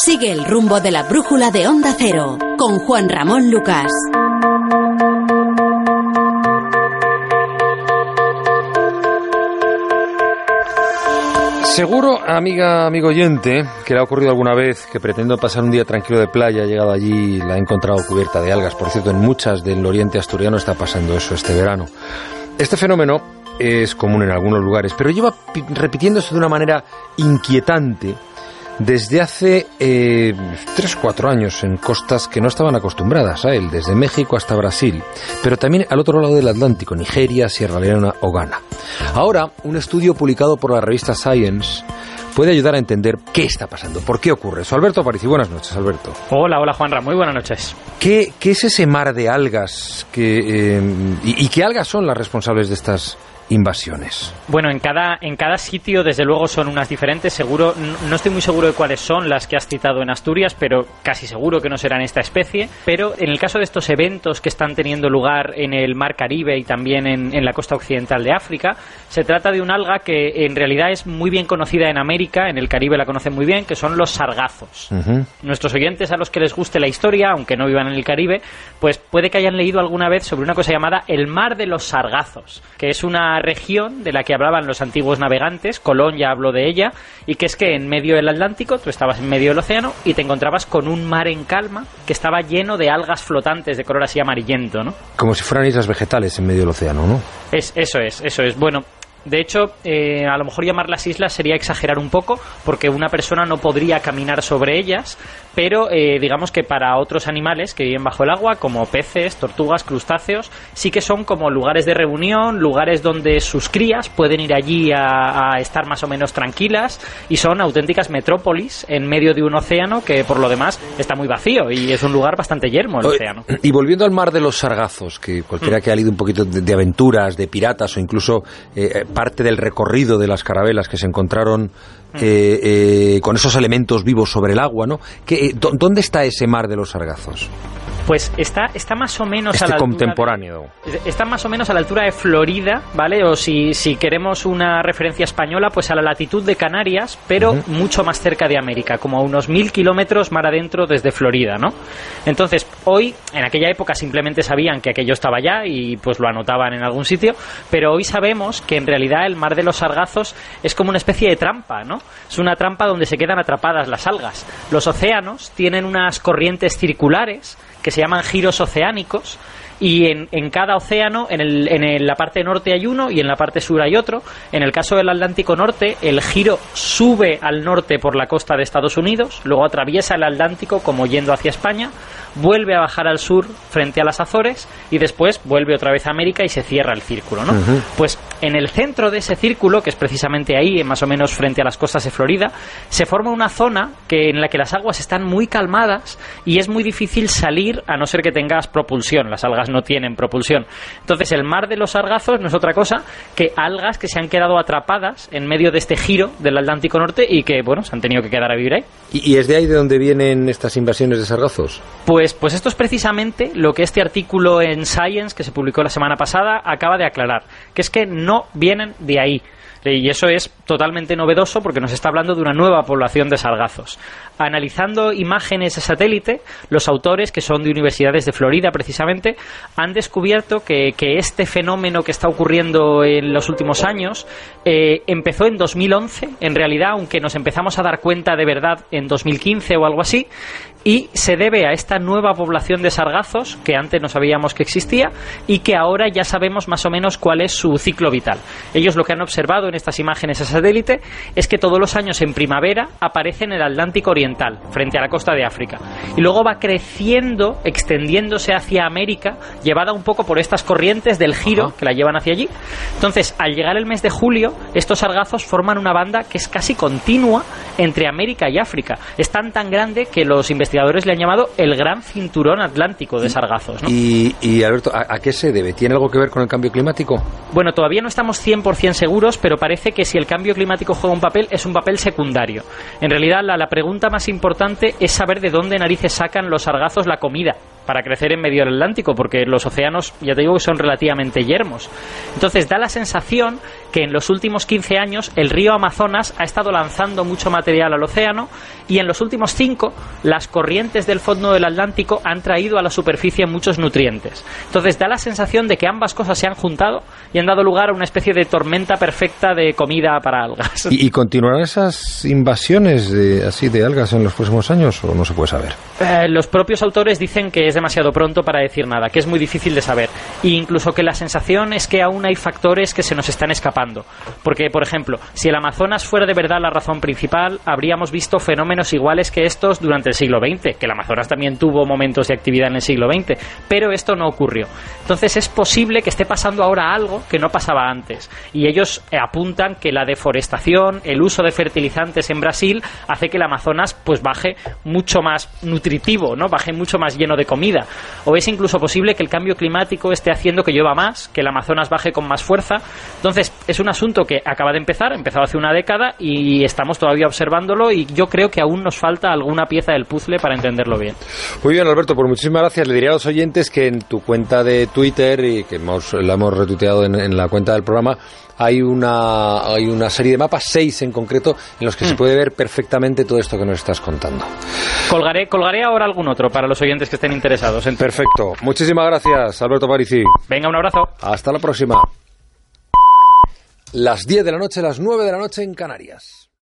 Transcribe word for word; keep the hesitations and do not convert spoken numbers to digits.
Sigue el rumbo de la brújula de Onda Cero con Juan Ramón Lucas. Seguro, amiga, amigo oyente, que le ha ocurrido alguna vez que pretendiendo pasar un día tranquilo de playa, ha llegado allí y la ha encontrado cubierta de algas. Por cierto, en muchas del oriente asturiano está pasando eso este verano. Este fenómeno es común en algunos lugares, pero lleva repitiéndose de una manera inquietante desde hace eh, tres o cuatro años en costas que no estaban acostumbradas a él, desde México hasta Brasil, pero también al otro lado del Atlántico, Nigeria, Sierra Leona o Ghana. Ahora, un estudio publicado por la revista Science puede ayudar a entender qué está pasando, por qué ocurre eso. Alberto Aparici, buenas noches, Alberto. Hola, hola Juanra, muy buenas noches. ¿Qué, qué es ese mar de algas que, eh, y, y qué algas son las responsables de estas invasiones? Bueno, en cada en cada sitio desde luego son unas diferentes. Seguro, no estoy muy seguro de cuáles son las que has citado en Asturias, pero casi seguro que no serán esta especie. Pero en el caso de estos eventos que están teniendo lugar en el mar Caribe y también en, en la costa occidental de África, se trata de un alga que en realidad es muy bien conocida en América, en el Caribe la conocen muy bien, que son los sargazos. Uh-huh. Nuestros oyentes, a los que les guste la historia, aunque no vivan en el Caribe, pues puede que hayan leído alguna vez sobre una cosa llamada el mar de los sargazos, que es una región de la que hablaban los antiguos navegantes. Colón ya habló de ella, y que es que en medio del Atlántico tú estabas en medio del océano y te encontrabas con un mar en calma que estaba lleno de algas flotantes de color así amarillento, ¿no? Como si fueran islas vegetales en medio del océano, ¿no? Es, eso es, eso es. Bueno, de hecho, eh, a lo mejor llamarlas islas sería exagerar un poco, porque una persona no podría caminar sobre ellas, pero eh, digamos que para otros animales que viven bajo el agua, como peces, tortugas, crustáceos, sí que son como lugares de reunión, lugares donde sus crías pueden ir allí a, a estar más o menos tranquilas, y son auténticas metrópolis en medio de un océano que por lo demás está muy vacío y es un lugar bastante yermo el Oye, océano. Y volviendo al mar de los sargazos, que cualquiera mm. que ha leído un poquito de, de aventuras, de piratas o incluso eh, parte del recorrido de las carabelas que se encontraron eh, eh, con esos elementos vivos sobre el agua, ¿no? ¿Qué, ¿Dónde está ese mar de los sargazos? Pues está, está más o menos este a la altura contemporáneo. De, está más o menos a la altura de Florida, ¿vale? O si, si queremos una referencia española, pues a la latitud de Canarias, pero uh-huh. mucho más cerca de América, como a unos mil kilómetros mar adentro desde Florida, ¿no? Entonces, hoy, en aquella época simplemente sabían que aquello estaba allá y pues lo anotaban en algún sitio, pero hoy sabemos que en realidad el mar de los sargazos es como una especie de trampa, ¿no? Es una trampa donde se quedan atrapadas las algas. Los océanos tienen unas corrientes circulares que se llaman giros oceánicos, y en, en cada océano, en, el, en el, la parte norte hay uno y en la parte sur hay otro. En el caso del Atlántico Norte, el giro sube al norte por la costa de Estados Unidos, luego atraviesa el Atlántico como yendo hacia España, vuelve a bajar al sur frente a las Azores y después vuelve otra vez a América y se cierra el círculo, ¿no? Uh-huh. Pues en el centro de ese círculo, que es precisamente ahí, más o menos frente a las costas de Florida, se forma una zona que, en la que las aguas están muy calmadas y es muy difícil salir a no ser que tengas propulsión. Las algas no tienen propulsión. Entonces el mar de los sargazos no es otra cosa que algas que se han quedado atrapadas en medio de este giro del Atlántico Norte y que, bueno, se han tenido que quedar a vivir ahí. ¿Y, y es de ahí de donde vienen estas invasiones de sargazos? Pues, pues esto es precisamente lo que este artículo en Science, que se publicó la semana pasada, acaba de aclarar, que es que no vienen de ahí. Y eso es totalmente novedoso porque nos está hablando de una nueva población de sargazos. Analizando imágenes de satélite, los autores, que son de universidades de Florida precisamente, han descubierto que, que este fenómeno que está ocurriendo en los últimos años eh, empezó en dos mil once, en realidad, aunque nos empezamos a dar cuenta de verdad en dos mil quince o algo así, y se debe a esta nueva población de sargazos que antes no sabíamos que existía y que ahora ya sabemos más o menos cuál es su ciclo vital. Ellos lo que han observado en estas imágenes a satélite es que todos los años en primavera aparece en el Atlántico Oriental, frente a la costa de África, y luego va creciendo, extendiéndose hacia América, llevada un poco por estas corrientes del giro Ajá. que la llevan hacia allí. Entonces, al llegar el mes de julio, estos sargazos forman una banda que es casi continua entre América y África. Es tan tan grande que los investigadores le han llamado el gran cinturón atlántico de sargazos, ¿no? Y, y Alberto, ¿a, ¿a qué se debe? ¿Tiene algo que ver con el cambio climático? Bueno, todavía no estamos cien por ciento seguros, pero parece que si el cambio climático juega un papel, es un papel secundario. En realidad, la, la pregunta más importante es saber de dónde narices sacan los sargazos la comida para crecer en medio del Atlántico, porque los océanos, ya te digo, que son relativamente yermos. Entonces, da la sensación que en los últimos quince años el río Amazonas ha estado lanzando mucho material al océano y en los últimos cinco las corrientes del fondo del Atlántico han traído a la superficie muchos nutrientes. Entonces da la sensación de que ambas cosas se han juntado y han dado lugar a una especie de tormenta perfecta de comida para algas. ¿Y, y continuarán esas invasiones de, así de algas en los próximos años o no se puede saber? Eh, los propios autores dicen que es demasiado pronto para decir nada, que es muy difícil de saber. E incluso que la sensación es que aún hay factores que se nos están escapando. Porque, por ejemplo, si el Amazonas fuera de verdad la razón principal, habríamos visto fenómenos iguales que estos durante el siglo veinte, que el Amazonas también tuvo momentos de actividad en el siglo veinte, pero esto no ocurrió. Entonces es posible que esté pasando ahora algo que no pasaba antes. Y ellos apuntan que la deforestación, el uso de fertilizantes en Brasil, hace que el Amazonas pues baje mucho más nutritivo, ¿no? Baje mucho más lleno de comida. O es incluso posible que el cambio climático esté haciendo que llueva más, que el Amazonas baje con más fuerza. Entonces es un asunto que acaba de empezar, empezó hace una década y estamos todavía observándolo y yo creo que aún nos falta alguna pieza del puzzle para entenderlo bien. Muy bien, Alberto, pues muchísimas gracias. Le diría a los oyentes que en tu cuenta de Twitter, y que hemos, la hemos retuiteado en, en la cuenta del programa, hay una hay una serie de mapas, seis en concreto, en los que mm. se puede ver perfectamente todo esto que nos estás contando. Colgaré, colgaré ahora algún otro para los oyentes que estén interesados. En... Perfecto. Muchísimas gracias, Alberto Parisi. Venga, un abrazo. Hasta la próxima. Las diez de la noche, las nueve de la noche en Canarias.